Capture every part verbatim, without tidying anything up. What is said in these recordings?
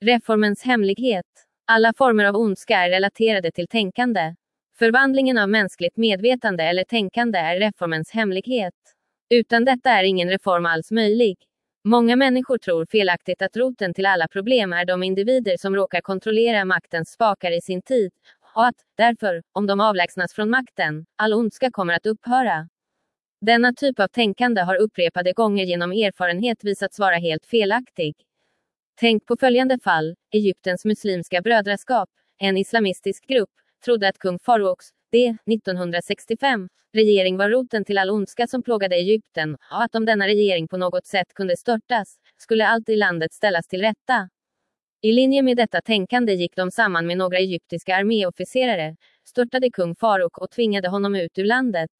Reformens hemlighet. Alla former av ondska är relaterade till tänkande. Förvandlingen av mänskligt medvetande eller tänkande är reformens hemlighet. Utan detta är ingen reform alls möjlig. Många människor tror felaktigt att roten till alla problem är de individer som råkar kontrollera maktens spakar i sin tid, och att, därför, om de avlägsnas från makten, all ondska kommer att upphöra. Denna typ av tänkande har upprepade gånger genom erfarenhet visats vara helt felaktig. Tänk på följande fall. Egyptens muslimska brödraskap, en islamistisk grupp, trodde att kung Farouks, det, nittonhundrasextiofem, regering var roten till all ondska som plågade Egypten, och att om denna regering på något sätt kunde störtas, skulle allt i landet ställas till rätta. I linje med detta tänkande gick de samman med några egyptiska arméofficerare, störtade kung Farouk och tvingade honom ut ur landet.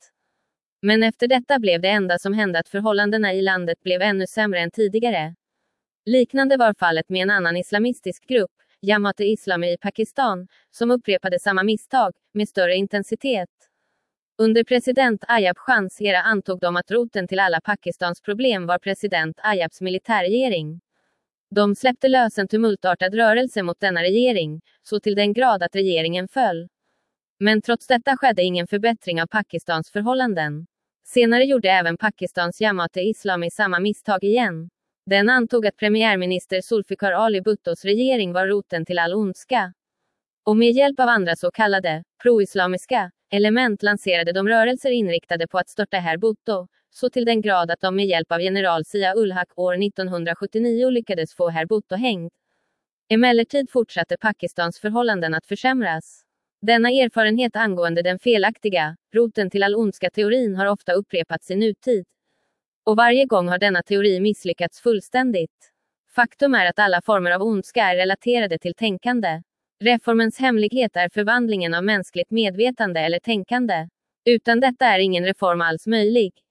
Men efter detta blev det enda som hände att förhållandena i landet blev ännu sämre än tidigare. Liknande var fallet med en annan islamistisk grupp, Jamaat-e-Islami i Pakistan, som upprepade samma misstag, med större intensitet. Under president Ayub Khans era antog de att roten till alla Pakistans problem var president Ayubs militärregering. De släppte lös en tumultartad rörelse mot denna regering, så till den grad att regeringen föll. Men trots detta skedde ingen förbättring av Pakistans förhållanden. Senare gjorde även Pakistans Jamaat-e-Islami samma misstag igen. Den antog att premiärminister Zulfikar Ali Bhuttos regering var roten till all ondska. Och med hjälp av andra så kallade pro-islamiska element lanserade de rörelser inriktade på att störta herr Bhutto, så till den grad att de med hjälp av general Zia-ul-Haq år nittonhundrasjuttionio lyckades få herr Bhutto hängd. Emellertid fortsatte Pakistans förhållanden att försämras. Denna erfarenhet angående den felaktiga, roten till all ondska teorin har ofta upprepats i nutid. Och varje gång har denna teori misslyckats fullständigt. Faktum är att alla former av ondska är relaterade till tänkande. Reformens hemlighet är förvandlingen av mänskligt medvetande eller tänkande. Utan detta är ingen reform alls möjlig.